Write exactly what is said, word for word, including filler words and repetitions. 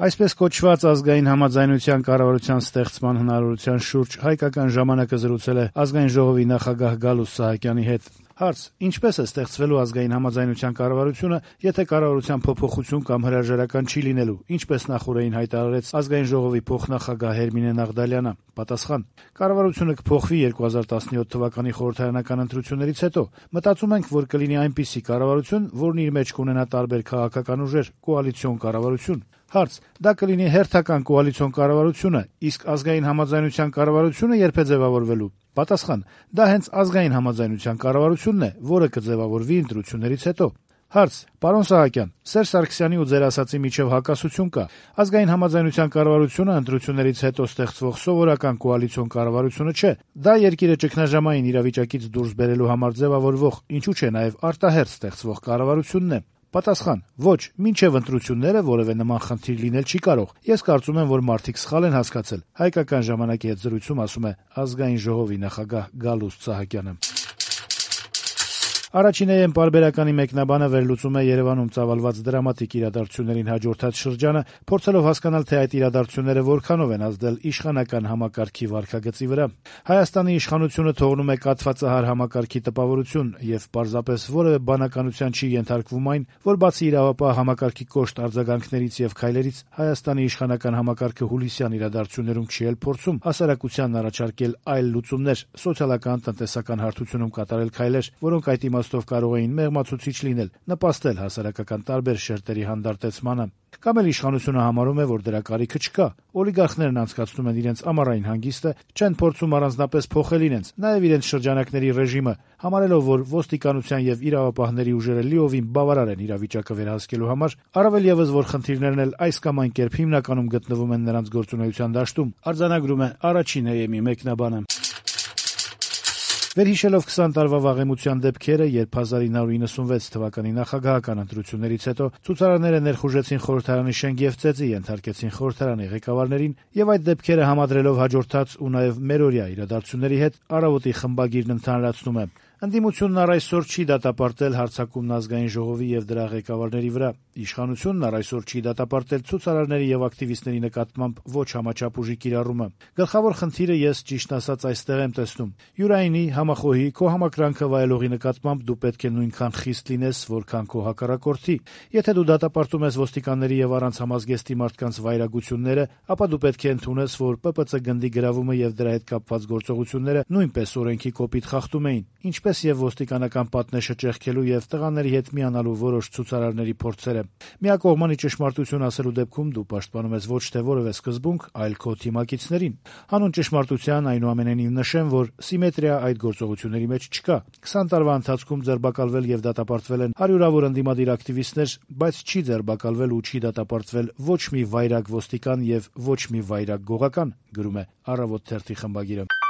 Այսպես կոչված ազգային համաձայնության կառավարության ստեղծման հնարավորության շուրջ հայկական ժամանակը զրուցել է ազգային ժողովի նախագահ Գալուստ Սահակյանի հետ։ Հարց. ինչպես է ստեղծվելու ազգային համաձայնության կառավարությունը, եթե կառավարության փոփոխություն կամ հրաժարական չի լինելու, ինչպես նախօրեին հայտարարեց ազգային ժողովի փոխնախագահ Հերմինե Նաղդալյանը։ Պատասխան. կառավարությունը կփոխվի երկու հազար տասնյոթ թվականի խորհրդարանական ընտրություններից հետո։ Մտածում ենք, որ կլինի այնպիսի կառավարություն, որն իր մեջ կունենա տարբեր քաղաքական ուժեր, կոալիցիոն կառավարություն։ Հարց. դա կլինի հերթական կոալիցիոն կառավարությունը, իսկ ազգային համաձայնության կառավարությունը երբ է ձևավորվելու։ Պատասխան. դա հենց ազգային համաձայնության կառավարությունն է, որը կձևավորվի ընտրություններից հետո։ Հարց. պարոն Սահակյան, Սերժ Սարգսյանի ու ձեր ասացի միջև հակասություն կա։ Ազգային համաձայնության կառավարությունը ընտրություններից հետո ստեղծվող սովորական կոալիցիոն կառավարությունը չէ։ Դա երկիրը ճգնաժամային իրավիճակից դուրս բերելու համար ձևավորվող, ինչու՞ չէ նաև արտահերթ ստեղծվող կառավարությունն է։ Պատասխան. ոչ, մինչև ընտրությունները որևէ նման խնդիր լինել չի կարող։ Ես կարծում եմ, որ մարդիկ սխալ են հասկացել։ Հայկական ժամանակի հետ զրույցում ասում է ազգային ժողովի նախագահ Գալուստ Սահակյանը։ Առաջին Էեմ պարբերականի մեկնաբանը վերլուծում է Երևանում ծավալված դրամատիկ իրադարձություններին հաջորդած շրջանը, փորձելով հասկանալ, թե այդ իրադարձությունները որքանով են ազդել իշխանական համակարգի վարքագծի վրա։ Հայաստանի իշխանությունը թողնում է կաթվածահար համակարգի տպավորություն եւ պարզապես որևէ բանականության չի ենթարկվում այն, որ բացի իրավապահ համակարգի կոշտ արձագանքներից եւ քայլերից Հայաստանի իշխանական համակարգը հուլիսյան իրադարձություններում չի էլ փորձում հասարակությանն առաջարկել այլ լուծումներ, սոցիալական տնտեսական հարթությունում կատարել քայլեր, որոնք այդ ով կարող էին մեղմացուցիչ լինել, նպաստել հասարակական տարբեր շերտերի հանդարտեցմանը։ Կամ էլ իշխանությունը համարում է, որ դրա կարիքը չկա։ Օլիգարխներն անցկացնում են իրենց ամառային հանգիստը, չեն փորձում առանձնապես փոխել իրենց, նաև իրենց շրջանակների ռեժիմը, համարելով, որ ոստիկանության եւ իրավապահների ուժերը լիովին բավարար են իրավիճակը վերահսկելու համար, առավել եւս, որ խնդիրներն էլ այս կամ այն կերպ հիմնականում գտնվում են նրանց գործունեության դաշտում, արձանագրում է Առաջին Էեմի մեկնաբանը։ Վերհիշելով քսան տարվա վաղեմության դեպքերը, երբ հազար ինը հարյուր իննսունվեց թվականի նախագահական ընտրություններից հետո ցուցարարները ներխուժեցին խորհրդարանի շենք եւ ծեծի ենթարկեցին խորհրդարանի ղեկավարներին եւ այդ դեպքերը համադրելով հաջորդած ու նաեւ մերօրյա իրադարձությունների հետ առավոտի խմբագիրն ընդհանրացնում է. Ընդդիմությունն առ այսօր չի դատապարտել հարձակումն ազգային ժողովի եւ դրա ղեկավարների վրա։ Իշխանությունն առ այսօր չի դատապարտել ցուցարարների եւ ակտիվիստների նկատմամբ ոչ համաչափ ուժի կիրառումը։ Գլխավոր խնդիրը ես ճիշտ ասած այստեղ եմ տեսնում։ Յուրայինի, համախոհի, քո համակրանքը վայելողի նկատմամբ դու պետք է նույնքան խիստ լինես, որքան քո հակառակորդի։ Եթե դու դատապարտում ես ոստիկանների եւ առանց համազգեստի մարդկանց վայրագությունները, ապա դու պետք է ընդունես, որ ՊՊՑ գնդի գրավումը եւ դրա հետ կապված գործողությունները նույնպես օրենքի կոպիտ խախտում էին, ինչպես եւ ոստիկանական պատնեշը ճեղքելու եւ տղաների հետ միանալու որոշ ցուցարարների փորձերը։ Միակողմանի ճշմարտություն ասելու դեպքում դու պաշտպանում ես ոչ թե որևէ սկզբունք, այլ քո թիմակիցներին։ Հանուն ճշմարտության այնուամենայնիվ նշեմ, որ սիմետրիա այդ գործողությունների մեջ չկա։ քսան տարվա ընթացքում ձերբակալվել եւ դատապարտվել են հարյուրավոր ընդդիմադիր ակտիվիստներ, բայց չի ձերբակալվել ու չի դատապարտվել ոչ մի վայրագ ոստիկան եւ ոչ մի վայրագ գողական, գրում է Առավոտ թերթի խմբագիրը։